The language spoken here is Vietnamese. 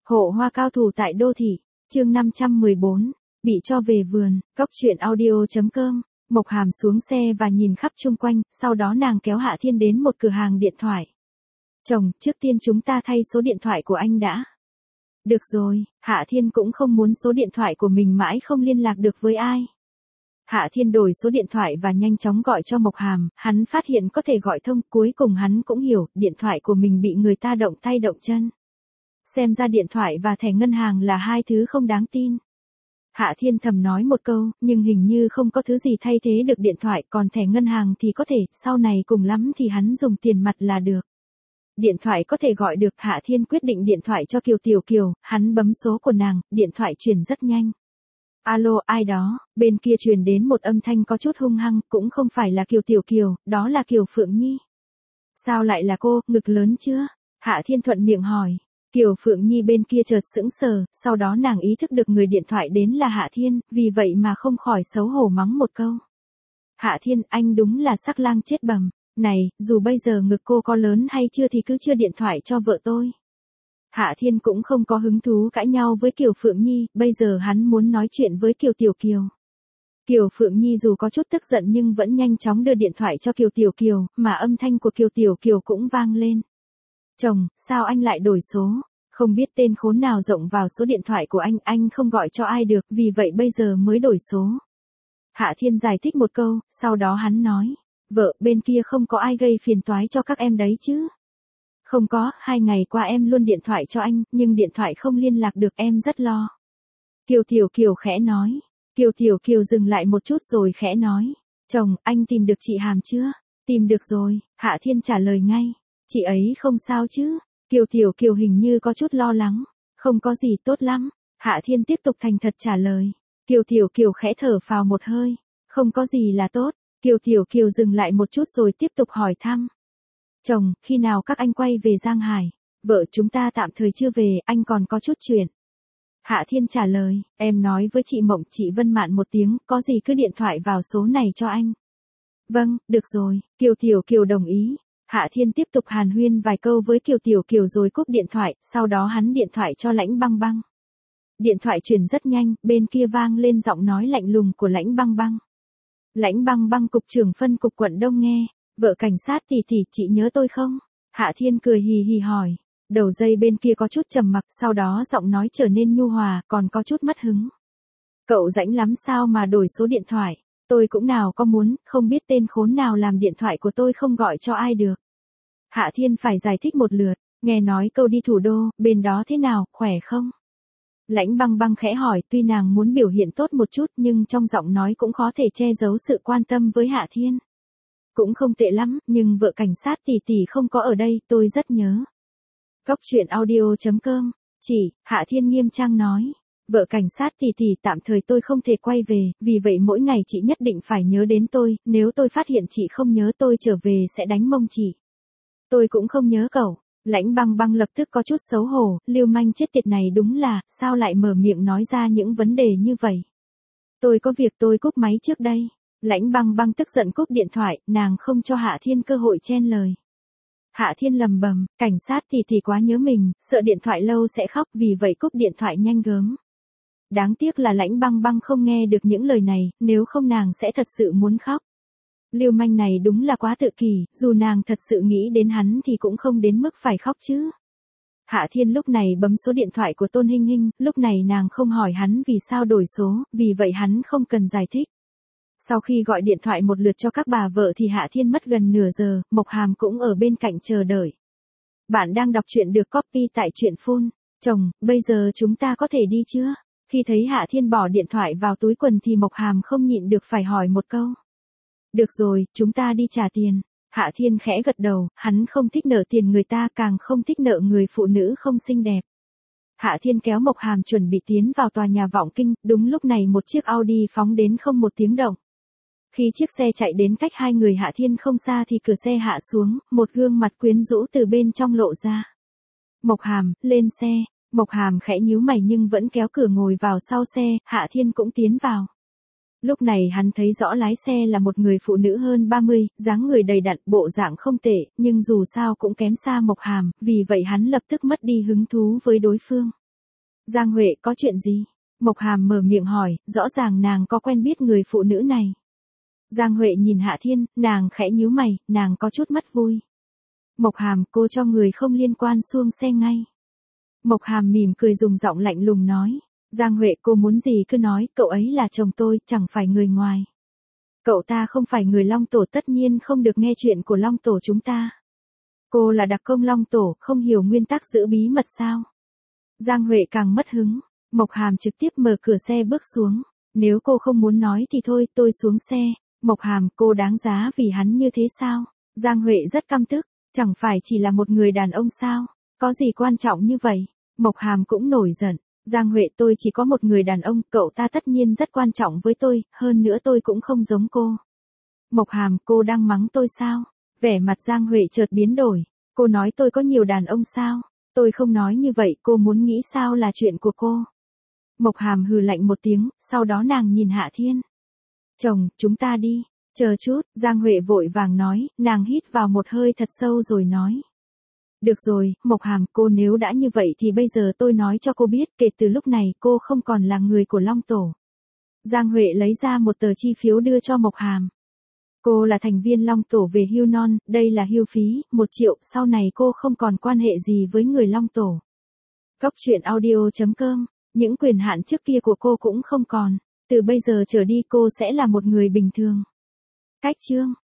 Hộ hoa cao thủ tại đô thị, chương 514, bị cho về vườn, Cóc truyện audio.com. Mộc Hàm xuống xe và nhìn khắp chung quanh, sau đó nàng kéo Hạ Thiên đến một cửa hàng điện thoại. Chồng, trước tiên chúng ta thay số điện thoại của anh đã. Được rồi, Hạ Thiên cũng không muốn số điện thoại của mình mãi không liên lạc được với ai. Hạ Thiên đổi số điện thoại và nhanh chóng gọi cho Mộc Hàm, hắn phát hiện có thể gọi thông, cuối cùng hắn cũng hiểu, điện thoại của mình bị người ta động tay động chân. Xem ra điện thoại và thẻ ngân hàng là hai thứ không đáng tin. Hạ Thiên thầm nói một câu, nhưng hình như không có thứ gì thay thế được điện thoại, còn thẻ ngân hàng thì có thể, sau này cùng lắm thì hắn dùng tiền mặt là được. Điện thoại có thể gọi được, Hạ Thiên quyết định điện thoại cho Kiều Tiểu Kiều, hắn bấm số của nàng, điện thoại truyền rất nhanh. Alo, ai đó, bên kia truyền đến một âm thanh có chút hung hăng, cũng không phải là Kiều Tiểu Kiều, đó là Kiều Phượng Nhi. Sao lại là cô, ngực lớn chưa? Hạ Thiên thuận miệng hỏi. Kiều Phượng Nhi bên kia chợt sững sờ, sau đó nàng ý thức được người điện thoại đến là Hạ Thiên, vì vậy mà không khỏi xấu hổ mắng một câu. Hạ Thiên, anh đúng là sắc lang chết bầm. Này, dù bây giờ ngực cô có lớn hay chưa thì cứ chưa điện thoại cho vợ tôi. Hạ Thiên cũng không có hứng thú cãi nhau với Kiều Phượng Nhi, bây giờ hắn muốn nói chuyện với Kiều Tiểu Kiều. Kiều Phượng Nhi dù có chút tức giận nhưng vẫn nhanh chóng đưa điện thoại cho Kiều Tiểu Kiều, mà âm thanh của Kiều Tiểu Kiều cũng vang lên. Chồng, sao anh lại đổi số? Không biết tên khốn nào rộng vào số điện thoại của anh không gọi cho ai được, vì vậy bây giờ mới đổi số. Hạ Thiên giải thích một câu, sau đó hắn nói, vợ, bên kia không có ai gây phiền toái cho các em đấy chứ? Không có, 2 ngày qua em luôn điện thoại cho anh, nhưng điện thoại không liên lạc được, em rất lo. Kiều Tiểu Kiều khẽ nói. Kiều Tiểu Kiều dừng lại một chút rồi khẽ nói, chồng, anh tìm được chị Hàm chưa? Tìm được rồi, Hạ Thiên trả lời ngay. Chị ấy không sao chứ? Kiều Tiểu Kiều hình như có chút lo lắng. Không có gì, tốt lắm. Hạ Thiên tiếp tục thành thật trả lời. Kiều Tiểu Kiều khẽ thở phào một hơi. Không có gì là tốt. Kiều Tiểu Kiều dừng lại một chút rồi tiếp tục hỏi thăm. Chồng, khi nào các anh quay về Giang Hải? Vợ chúng ta tạm thời chưa về, anh còn có chút chuyện. Hạ Thiên trả lời, em nói với chị Mộng, chị Vân Mạn một tiếng, có gì cứ điện thoại vào số này cho anh. Vâng, được rồi, Kiều Tiểu Kiều đồng ý. Hạ Thiên tiếp tục hàn huyên vài câu với Kiều Tiểu Kiều rồi cúp điện thoại, sau đó hắn điện thoại cho Lãnh Băng Băng. Điện thoại truyền rất nhanh, bên kia vang lên giọng nói lạnh lùng của Lãnh Băng Băng. Lãnh Băng Băng, cục trưởng phân cục quận Đông nghe, vợ cảnh sát tỷ, chị nhớ tôi không? Hạ Thiên cười hì hì hỏi. Đầu dây bên kia có chút trầm mặc, sau đó giọng nói trở nên nhu hòa, còn có chút mất hứng. Cậu rảnh lắm sao mà đổi số điện thoại? Tôi cũng nào có muốn, không biết tên khốn nào làm điện thoại của tôi không gọi cho ai được. Hạ Thiên phải giải thích một lượt, nghe nói câu đi thủ đô, bên đó thế nào, khỏe không? Lãnh Băng Băng khẽ hỏi, tuy nàng muốn biểu hiện tốt một chút nhưng trong giọng nói cũng khó thể che giấu sự quan tâm với Hạ Thiên. Cũng không tệ lắm, nhưng vợ cảnh sát tỷ không có ở đây, tôi rất nhớ. Cóc truyện audio.com, Hạ Thiên nghiêm trang nói. Vợ cảnh sát tỷ tạm thời tôi không thể quay về, vì vậy mỗi ngày chị nhất định phải nhớ đến tôi, nếu tôi phát hiện chị không nhớ tôi trở về sẽ đánh mông chị. Tôi cũng không nhớ cậu. Lãnh Băng Băng lập tức có chút xấu hổ, lưu manh chết tiệt này đúng là, sao lại mở miệng nói ra những vấn đề như vậy. Tôi có việc, tôi cúp máy trước đây. Lãnh Băng Băng tức giận cúp điện thoại, nàng không cho Hạ Thiên cơ hội chen lời. Hạ Thiên lầm bầm, cảnh sát tỷ quá nhớ mình, sợ điện thoại lâu sẽ khóc, vì vậy cúp điện thoại nhanh gớm. Đáng tiếc là Lãnh Băng Băng không nghe được những lời này, nếu không nàng sẽ thật sự muốn khóc. Lưu manh này đúng là quá tự kỷ, dù nàng thật sự nghĩ đến hắn thì cũng không đến mức phải khóc chứ. Hạ Thiên lúc này bấm số điện thoại của Tôn Hinh Hinh, lúc này nàng không hỏi hắn vì sao đổi số, vì vậy hắn không cần giải thích. Sau khi gọi điện thoại một lượt cho các bà vợ thì Hạ Thiên mất gần nửa giờ, Mộc Hàm cũng ở bên cạnh chờ đợi. Bạn đang đọc truyện được copy tại truyện phone. Chồng, bây giờ chúng ta có thể đi chưa? Khi thấy Hạ Thiên bỏ điện thoại vào túi quần thì Mộc Hàm không nhịn được phải hỏi một câu. Được rồi, chúng ta đi trả tiền. Hạ Thiên khẽ gật đầu, hắn không thích nợ tiền người ta, càng không thích nợ người phụ nữ không xinh đẹp. Hạ Thiên kéo Mộc Hàm chuẩn bị tiến vào tòa nhà Vọng Kinh, đúng lúc này một chiếc Audi phóng đến không một tiếng động. Khi chiếc xe chạy đến cách hai người Hạ Thiên không xa thì cửa xe hạ xuống, một gương mặt quyến rũ từ bên trong lộ ra. Mộc Hàm, lên xe. Mộc Hàm khẽ nhíu mày nhưng vẫn kéo cửa ngồi vào sau xe, Hạ Thiên cũng tiến vào. Lúc này hắn thấy rõ lái xe là một người phụ nữ hơn 30, dáng người đầy đặn, bộ dạng không tệ, nhưng dù sao cũng kém xa Mộc Hàm, vì vậy hắn lập tức mất đi hứng thú với đối phương. Giang Huệ có chuyện gì? Mộc Hàm mở miệng hỏi, rõ ràng nàng có quen biết người phụ nữ này. Giang Huệ nhìn Hạ Thiên, nàng khẽ nhíu mày, nàng có chút mất vui. Mộc Hàm, cô cho người không liên quan xuống xe ngay. Mộc Hàm mỉm cười dùng giọng lạnh lùng nói. Giang Huệ, cô muốn gì cứ nói, cậu ấy là chồng tôi, chẳng phải người ngoài. Cậu ta không phải người Long Tổ, tất nhiên không được nghe chuyện của Long Tổ chúng ta. Cô là đặc công Long Tổ, không hiểu nguyên tắc giữ bí mật sao? Giang Huệ càng mất hứng. Mộc Hàm trực tiếp mở cửa xe bước xuống. Nếu cô không muốn nói thì thôi, tôi xuống xe. Mộc Hàm, cô đáng giá vì hắn như thế sao? Giang Huệ rất căm tức, chẳng phải chỉ là một người đàn ông sao? Có gì quan trọng như vậy? Mộc Hàm cũng nổi giận. Giang Huệ, tôi chỉ có một người đàn ông, cậu ta tất nhiên rất quan trọng với tôi, hơn nữa tôi cũng không giống cô. Mộc Hàm, cô đang mắng tôi sao? Vẻ mặt Giang Huệ chợt biến đổi. Cô nói tôi có nhiều đàn ông sao? Tôi không nói như vậy, cô muốn nghĩ sao là chuyện của cô. Mộc Hàm hừ lạnh một tiếng, sau đó nàng nhìn Hạ Thiên. Chồng, chúng ta đi. Chờ chút, Giang Huệ vội vàng nói, nàng hít vào một hơi thật sâu rồi nói. Được rồi, Mộc Hàm, cô nếu đã như vậy thì bây giờ tôi nói cho cô biết, kể từ lúc này cô không còn là người của Long Tổ. Giang Huệ lấy ra một tờ chi phiếu đưa cho Mộc Hàm. Cô là thành viên Long Tổ về hưu non, đây là hưu phí, 1 triệu, sau này cô không còn quan hệ gì với người Long Tổ. Góc truyện audio.com, những quyền hạn trước kia của cô cũng không còn, từ bây giờ trở đi cô sẽ là một người bình thường. Cách chương